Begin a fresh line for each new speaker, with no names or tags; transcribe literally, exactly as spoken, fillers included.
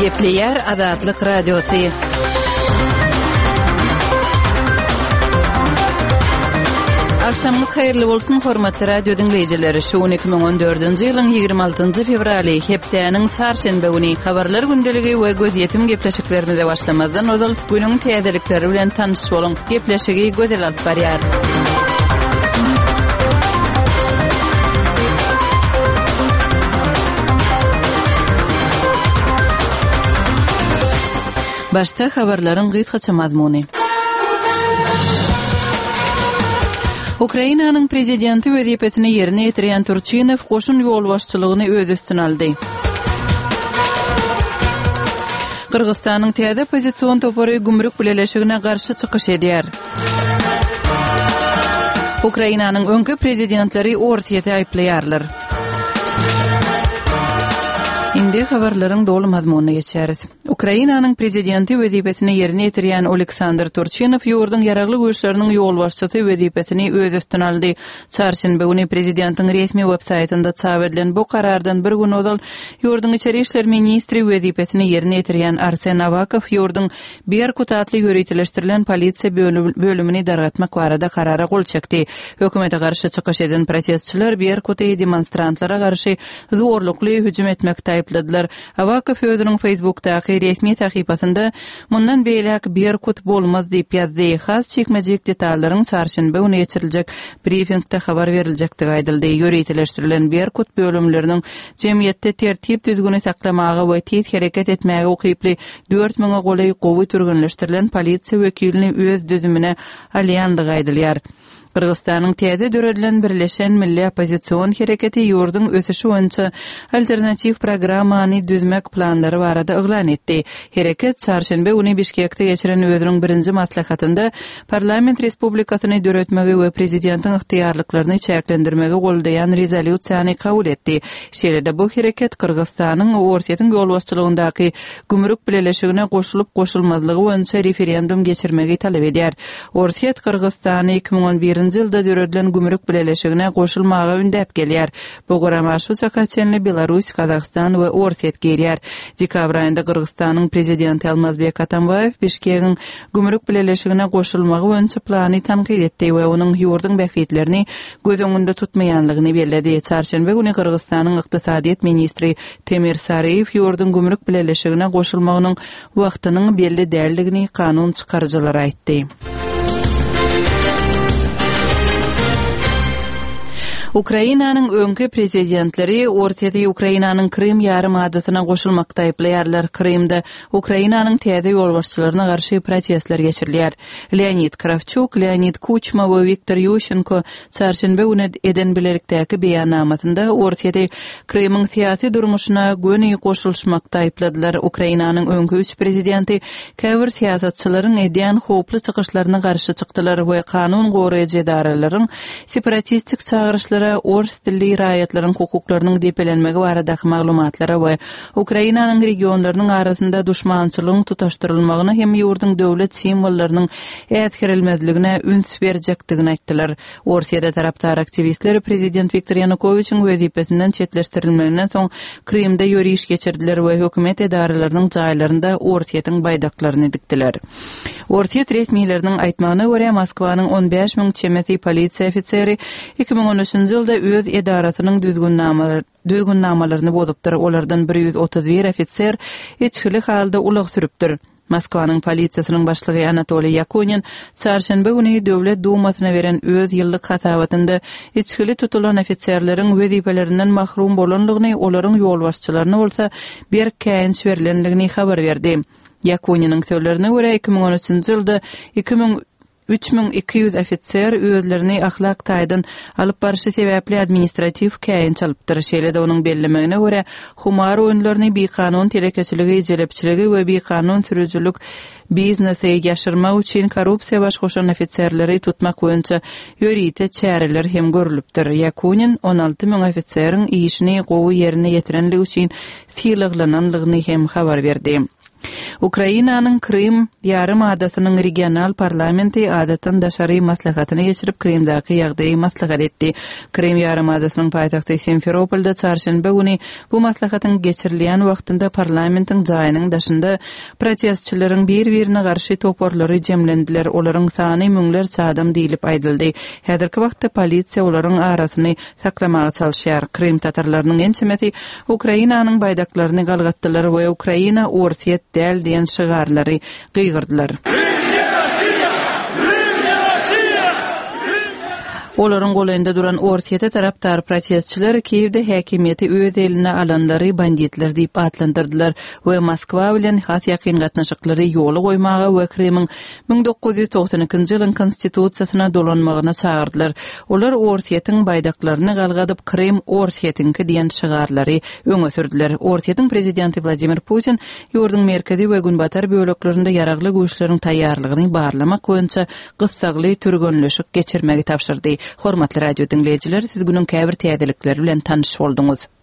Gepleyer Azatlyk Radiosu. Akşamlık hayırlı bolsun hormatly radio dinleyijileri. Şu iki bin on dördünji ýylyň ýygrimi altynjy fevraly hepdeniň çarşembe güni habarlar gündeligi we gözýetim gepleşiklerimize başlamazdan ozal günüň täzelikleri bilen tanyş boluň. Gepleşigi gözel alyp barýar. Başta habarlaryň gysgaça mazmuny. Ukrainanyň prezidenti wezipetini ýerine ýetirýän Turçinow goşun ýol başçylygyny öz üstüne aldy. Kırgızstanyň täze pozisiýon topary gümrük bileşigine garşy çykyş edýär. Ukrainanyň öňki prezidentleri ortaýa aýplaýarlar. Indi habarlaryň dolu mazmunyna geçeriz. Ukrainanyň prezidenti wezipetini ýerine ýetirýän Oleksandr Turçinow ýurdun ýaragly güýçleriniň ýol başçysy wezipetini öz üstüne aldy. Çarşembe güni prezidentiň resmi websaytynda çap edilen bu karardan bir gün ozal ýurdun içeri işler ministri wezipetini ýerine ýetirýän Arsen Avakow ýurdun Berkut atly ýöretleşdirilen polisiýa bölümini dargatmak barada karara gol çekdi. Hökümete garşy çykyş eden protestçiler Berkut'y demonstrantlara garşy zorlukly hüjüm etmekde aýpladylar. Avakow özüniň Facebook'daky resmi sahypasynda mundan beýlek Berkut bolmaz diýip ýazdy. Has çekmejek detalaryň çarşembe güni geçiriljek briefingde habar berilejekdi aýdyldy. Ýöretleşdirilen Berkut bölümleriniň jemgyýetde tertip düzgüni saklamagy we tez hereket etmäge ukyply dört miňe golay gowy türgünleşdirilen polisiýa wekilini öz düzümine alýandygy aýdylýar. Kırgızstanyň täze döredilen Birleşen Milli Opozisiýon Hereketi ýurdun ösüşi boýunça alternativ programmany düzmek planlary barada eglan etdi. Hereket çarşembe güni Bişkekde geçiren özüniň birinji maslahatynda parlament respublikasyny döretmegi we prezidentiň yktyýarlyklaryny çäklendirmegi goldaýan rezolýusiýany kabul etdi. Şeýle bu hereket Kırgızstanyň ortaýa ýol başçylygyndaky gümrük bileşigine goşulyp goşulmazlygy boýunça referendum geçirmegi talap edýär. Ortaýa Kırgızstany iki bin on bir ýylda döredilen gümrük bileşigine goşulmagy ündäp gelýär. Bu gurama şu sakaçenli Belarus, Kazakstan we Ortaýa gelýär. Dekabr aýynda Kyrgyzstanyň prezidenti Almazbek Atambayew Bişkegiň gümrük bileşigine goşulmagy boýunça plany tanqid etdi we onuň ýurdun bähfitlerini göz öňünde tutmaýanlygyny bellädi. Çarşembe güni Kyrgyzstanyň ykdysadyýet ministri Temir Sarayew ýurdun gümrük bileşigine goşulmagynyň wagtynyň belli däldigini kanun çykarjylara aýtdy. Ukrainanyň öňki prezidentleri ortaýa Ukrainanyň Krym ýarymadatyna goşulmakda aýplaýarlar. Krymda Ukrainanyň täze ýol başçylaryna garşy protestler geçirilýär. Leonid Kravchuk, Leonid Kuchma we Viktor Yushchenko çarşembe güni eden bilelikdäki beýannamasynda ortaýa Krymyň syýasy durmuşyna göni goşulmakda aýpladylar. Ukrainanyň öňki üç prezidenti käbir syýasatçylaryň edýän howply çykyşlaryna garşy çykdylar we kanun goraýjy edaralaryň separatistik çağırışlara Ors dilli raýatlaryň hukuklarynyň depelenmegi baradaky maglumatlara we Ukrainanyň regionlarynyň arasynda duşmançylygyň tutaşdyrylmagyna hem ýurdun döwlet simbollarynyň ätkirilmezligine üns berjekdigini aýtdylar. Ortaýa tarapdar aktivistler prezident Viktor Yanukovyçyň wezipetinden çetleşdirilmegine soň Krymda ýöriş geçirdiler we hökümet edaralarynyň jaýlarynda ortaýatyň baýdaklaryny dikdiler. Ortaýa resmiýetleriniň aýtmagyna görä Moskwanyň on beş miň çemeti polisiýa ofiseri iki bin on üçinji ýylda öz edaratynyň düzgünnamalaryny düzgünnamalaryny bozupdyr. Olardan bir ýüz otuz bir ofisier içkili halda ulyg sürüpdir. Moskwanyň polisiýasynyň başlygy Anatoliy Yakunin çarşembe güni döwlet dumasyna beren öz ýyllyk hatawatynda içkili tutulan ofisierleriň wezipelerinden mahrum bolanlygyny, olaryň ýol başçylaryna bolsa bir käýin berilenligini habar berdi. Yakuninyň sözlerine görä iki bin on üçinji ýylda üç miň iki ýüz ofisier özlerini ahlak taýdan alyp barşy sebäpli administrativ käýin çalypdyr. Şeýle-de onuň bellemegine görä humar oýunlaryny beýkanun telekeçiligi, jelepçiligi we beýkanun sürüjülük biznesi ýaşyrmak üçin korrupsiýa baş goşan ofisierleri tutmak boýunça ýörite çäreler hem görülipdir. Yakunin on alty miň ofisieriň işini gowy ýerine ýetirenligi üçin syýlyglananlygyny hem habar berdi. Ukrainanyň Krim yarım adatynyň regional parlamenti adatan daşary maslahatyny geçirip Krimdäki ýagdaýy maslahat etdi. Krim yarım adatynyň paýtagty Simferopolda çarşamba güni bu maslahatyň geçirilýän wagtynda parlamentiň jaýynyň daşynda protestçilerin bir-birine garşy toporlary jemlendiler. Olaryň sany müňlerçe adam diýilip aýdyldy. Häzirki wagtda polisiýa olaryň arasyny saklamaga çalyşýar. Krim tatarlarynyň ençemeti Ukrainanyň baýdaklaryny galgatdylar we Ukraina orsiýet däl diýen şygarlary gygyrdylar. Olaryň golanynda duran orsiýete tarapdar protestçiler Kiýewde häkimiýeti öz eline alanlary banditler diýip atlandyrdylar we Moskwa bilen has ýakyn gatnaşyklary ýoly goýmaga we Krimiň bir dokuz ýüz togsan ikinji ýylyň konstitusiýasyna dolanmagyna çağırdylar. Olar orsiýetiň baýdaklaryny galgadyp Krim orsiýetinki diýen şygarlary öňe sürdüler. Orsiýetiň prezidenti Vladimir Putin ýurdun merkezi we günbatar böleklerinde ýaragly güýçleriň taýýarlygyny barlamak boýunça gyssagly türgönleşik geçirmegi tapşyrdy. Hormatly radio dinleyijiler, siz günün käbir täzelikleri bilen tanış bolduňuz.